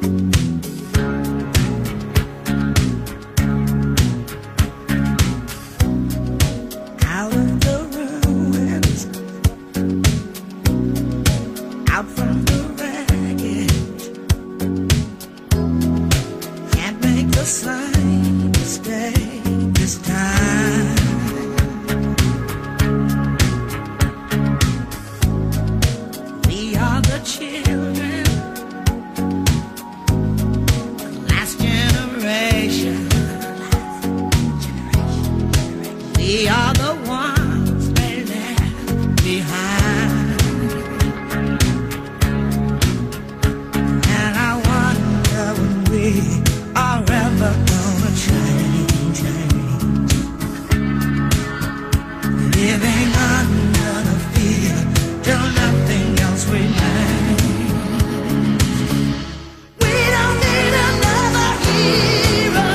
Out of the ruins, out from the wreckage, can't make the same mistake this time. We are the children, the last generation. We are the ones they left behind. And I wonder when we are ever gonna change. Living under the fear till nothing else remains. We don't need another hero.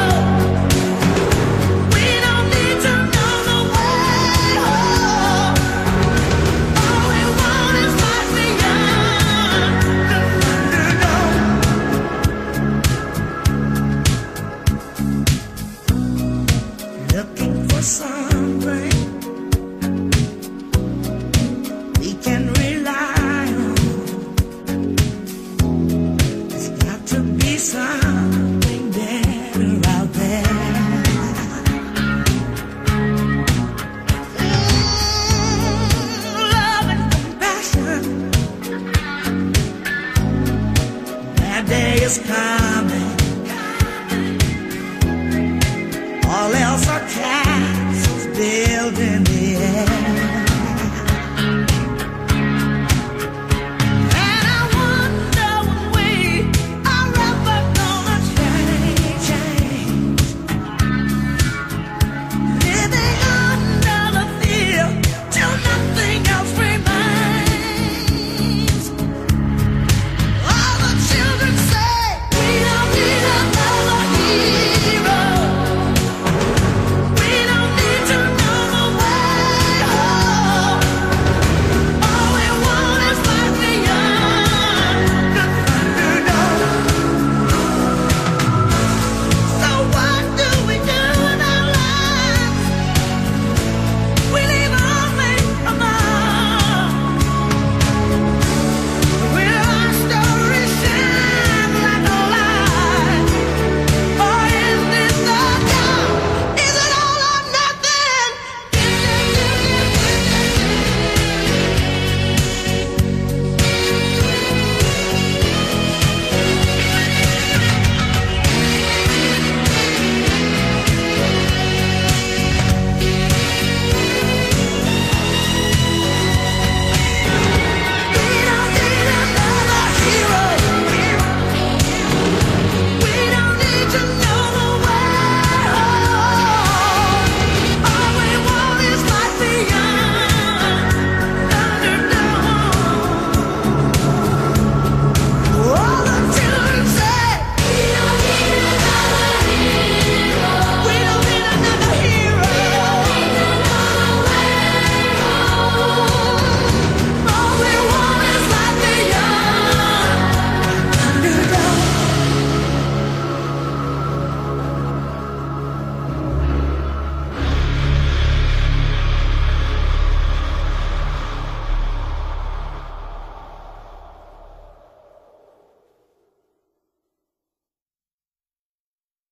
We don't need to know the way home. All we want is life beyond the unknown. Looking for something we can rely on. There's got to be something better out there. Love and compassion. That day is coming. All else are castles built in the